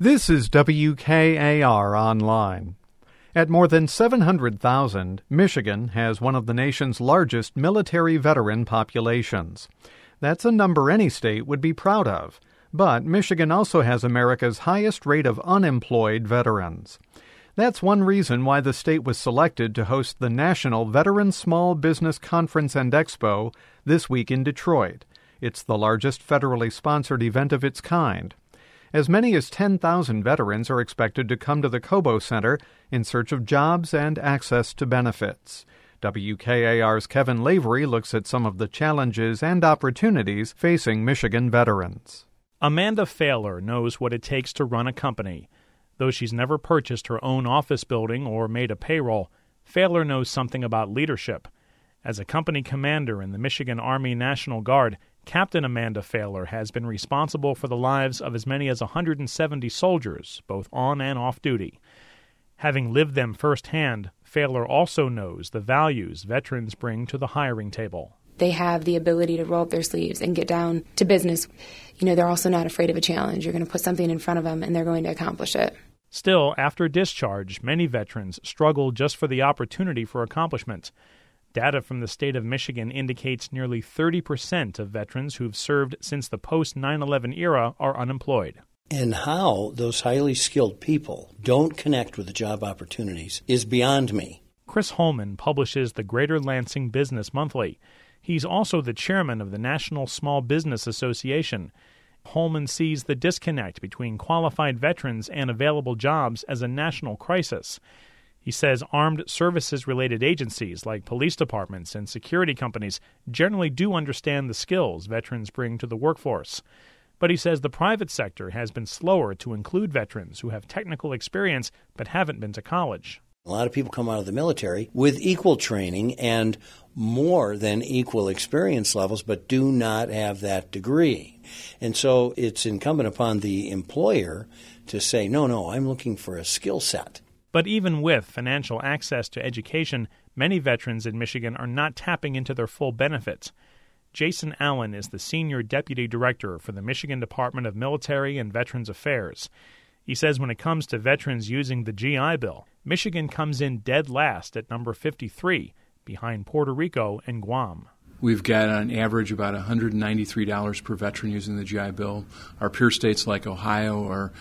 This is WKAR Online. At more than 700,000, Michigan has one of the nation's largest military veteran populations. That's a number any state would be proud of. But Michigan also has America's highest rate of unemployed veterans. That's one reason why the state was selected to host the National Veteran Small Business Conference and Expo this week in Detroit. It's the largest federally sponsored event of its kind. As many as 10,000 veterans are expected to come to the Cobo Center in search of jobs and access to benefits. WKAR's Kevin Lavery looks at some of the challenges and opportunities facing Michigan veterans. Amanda Fahler knows what it takes to run a company. Though she's never purchased her own office building or made a payroll, Fahler knows something about leadership. As a company commander in the Michigan Army National Guard, Captain Amanda Fahler has been responsible for the lives of as many as 170 soldiers, both on and off duty. Having lived them firsthand, Fahler also knows the values veterans bring to the hiring table. They have the ability to roll up their sleeves and get down to business. They're also not afraid of a challenge. You're going to put something in front of them, and they're going to accomplish it. Still, after discharge, many veterans struggle just for the opportunity for accomplishment. Data from the state of Michigan indicates nearly 30% of veterans who've served since the post-9/11 era are unemployed. And how those highly skilled people don't connect with the job opportunities is beyond me. Chris Holman publishes the Greater Lansing Business Monthly. He's also the chairman of the National Small Business Association. Holman sees the disconnect between qualified veterans and available jobs as a national crisis. He says armed services-related agencies like police departments and security companies generally do understand the skills veterans bring to the workforce. But he says the private sector has been slower to include veterans who have technical experience but haven't been to college. A lot of people come out of the military with equal training and more than equal experience levels, but do not have that degree. And so it's incumbent upon the employer to say, no, I'm looking for a skill set. But even with financial access to education, many veterans in Michigan are not tapping into their full benefits. Jason Allen is the Senior Deputy Director for the Michigan Department of Military and Veterans Affairs. He says when it comes to veterans using the GI Bill, Michigan comes in dead last at number 53, behind Puerto Rico and Guam. We've got on average about $193 per veteran using the GI Bill. Our peer states like Ohio are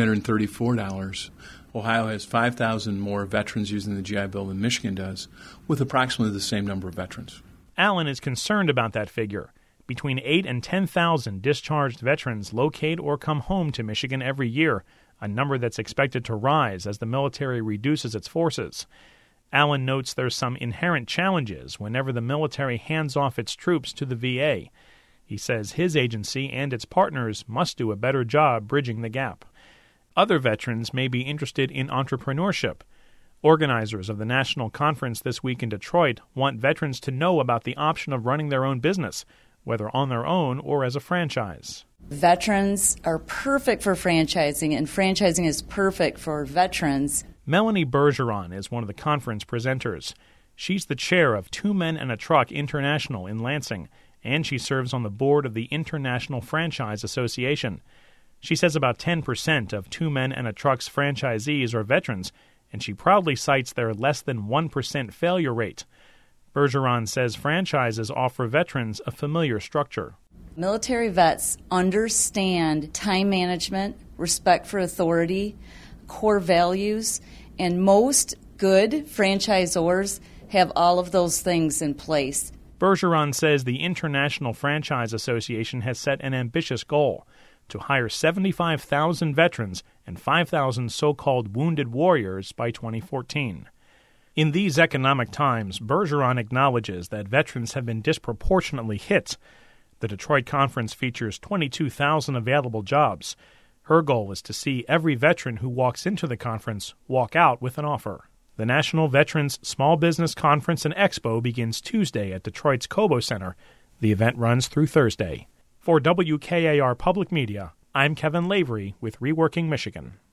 $334. Ohio has 5,000 more veterans using the GI Bill than Michigan does, with approximately the same number of veterans. Allen is concerned about that figure. Between 8,000 and 10,000 discharged veterans locate or come home to Michigan every year, a number that's expected to rise as the military reduces its forces. Allen notes there's some inherent challenges whenever the military hands off its troops to the VA. He says his agency and its partners must do a better job bridging the gap. Other veterans may be interested in entrepreneurship. Organizers of the national conference this week in Detroit want veterans to know about the option of running their own business, whether on their own or as a franchise. Veterans are perfect for franchising, and franchising is perfect for veterans. Melanie Bergeron is one of the conference presenters. She's the chair of Two Men and a Truck International in Lansing, and she serves on the board of the International Franchise Association. She says about 10% of Two Men and a Truck's franchisees are veterans, and she proudly cites their less than 1% failure rate. Bergeron says franchises offer veterans a familiar structure. Military vets understand time management, respect for authority, core values, and most good franchisors have all of those things in place. Bergeron says the International Franchise Association has set an ambitious goal to hire 75,000 veterans and 5,000 so-called wounded warriors by 2014. In these economic times, Bergeron acknowledges that veterans have been disproportionately hit. The Detroit Conference features 22,000 available jobs. Her goal is to see every veteran who walks into the conference walk out with an offer. The National Veterans Small Business Conference and Expo begins Tuesday at Detroit's Cobo Center. The event runs through Thursday. For WKAR Public Media, I'm Kevin Lavery with Reworking Michigan.